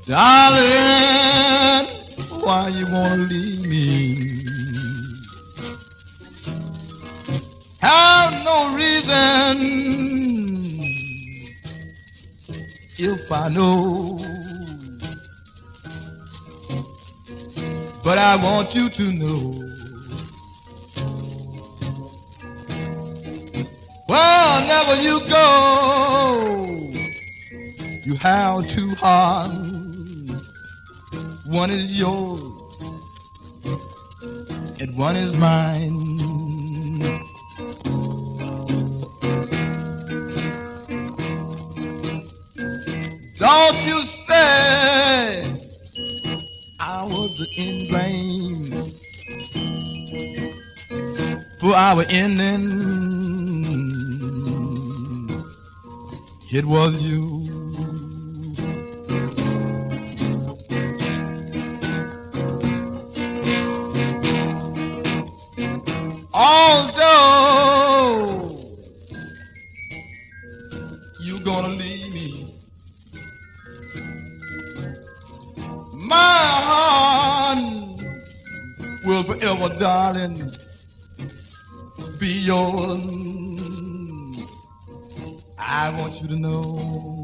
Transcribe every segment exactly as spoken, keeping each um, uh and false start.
Darling, why you wanna leave me? Have no reason if I know, but I want you to know. Wherever you go, you have two hearts. One is yours and one is mine. Don't you say I was in blame for our ending. It was you. Although you're gonna leave me, my heart will forever, darling, be yours. I want you to know.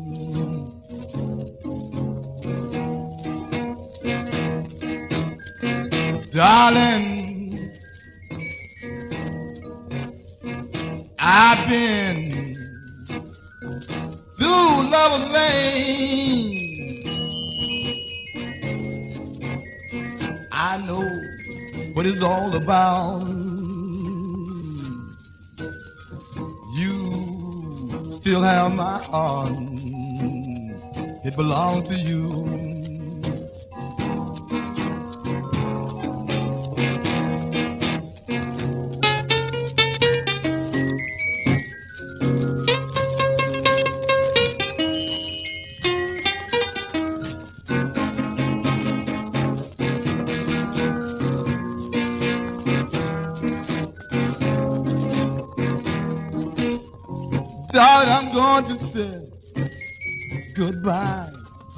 Darling, I've been through love lane. I know what it's all about. You still have my heart. It belongs to you. Darling, I'm going to say goodbye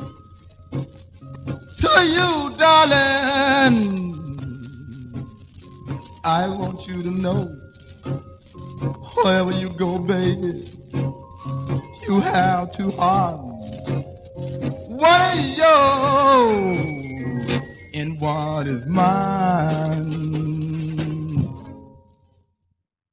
to you, darling. I want you to know, wherever you go, baby, you have two hearts. One is yours and one is mine.